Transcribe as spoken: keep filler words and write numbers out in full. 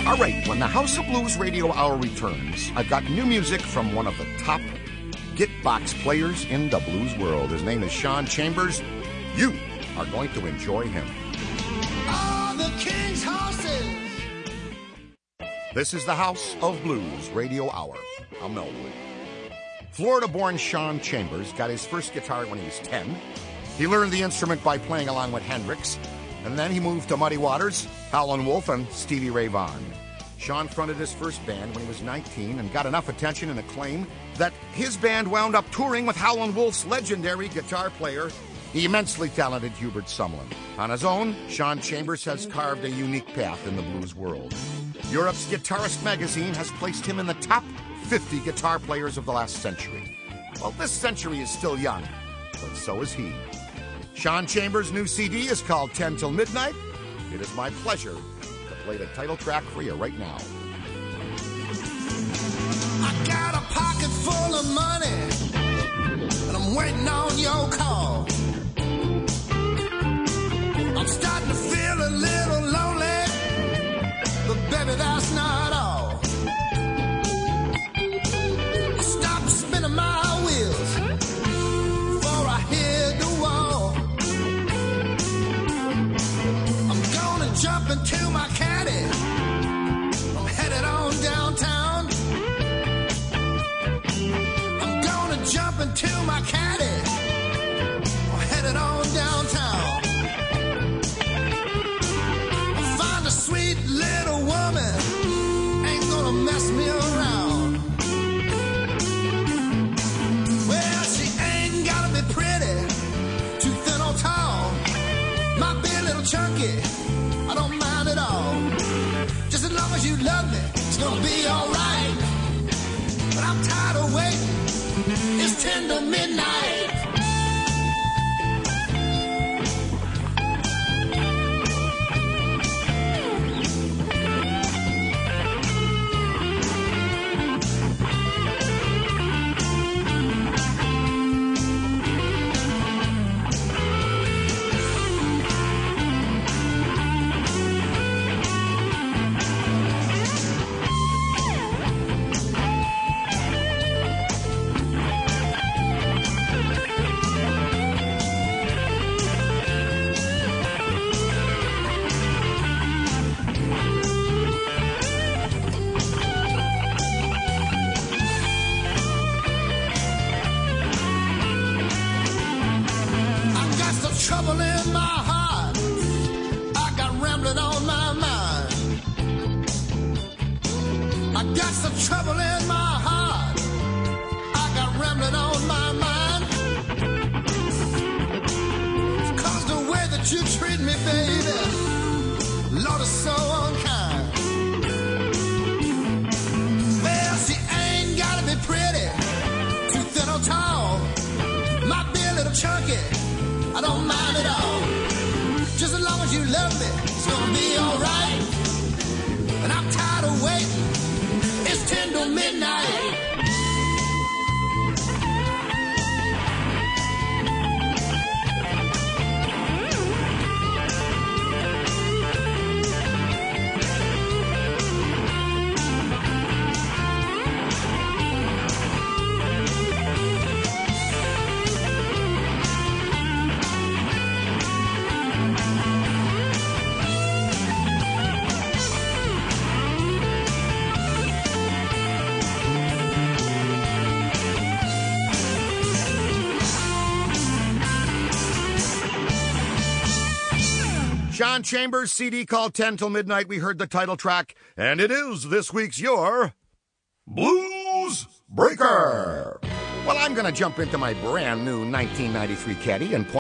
All right, when the House of Blues Radio Hour returns, I've got new music from one of the top Gitbox players in the blues world. His name is Sean Chambers. You are going to enjoy him. All the king's horses. This is the House of Blues Radio Hour. I'm Melwood. Florida-born Sean Chambers got his first guitar when he was ten. He learned the instrument by playing along with Hendrix, and then he moved to Muddy Waters, Howlin' Wolf, and Stevie Ray Vaughan. Sean fronted his first band when he was nineteen and got enough attention and acclaim that his band wound up touring with Howlin' Wolf's legendary guitar player, the immensely talented Hubert Sumlin. On his own, Sean Chambers has carved a unique path in the blues world. Europe's Guitarist magazine has placed him in the top fifty guitar players of the last century. Well, this century is still young, but so is he. Sean Chambers' new C D is called ten till midnight. It is my pleasure to play the title track for you right now. I got a pocket full of money, and I'm waiting on your call. I'm starting to feel a little lonely, but baby, that's not all. I stopped spinning my wheels before I hit the wall. I'm gonna jump into my caddy. I'm headed on downtown. I'm gonna jump into my caddy. I'm headed on downtown. Sweet little woman ain't gonna mess me around. Well, she ain't gotta be pretty, too thin or tall. Might be a little chunky, I don't mind at all. Just as long as you love me, it's gonna be alright. But I'm tired of waiting, it's ten to midnight. Trouble in my heart, I got rambling on my mind. I got some trouble in my heart, I got rambling on my mind. Cause the way that you treat me, baby, Lord, is so unkind. Well, she ain't gotta be pretty, too thin or tall, might be a little chunky, I don't mind at all. Just as long as you love me, it's gonna be alright. And I'm tired of waiting, it's ten to midnight. Sean Chambers' C D called ten till midnight. We heard the title track, and it is this week's Your Blues Breaker. Well, I'm going to jump into my brand new nineteen ninety-three Caddy and point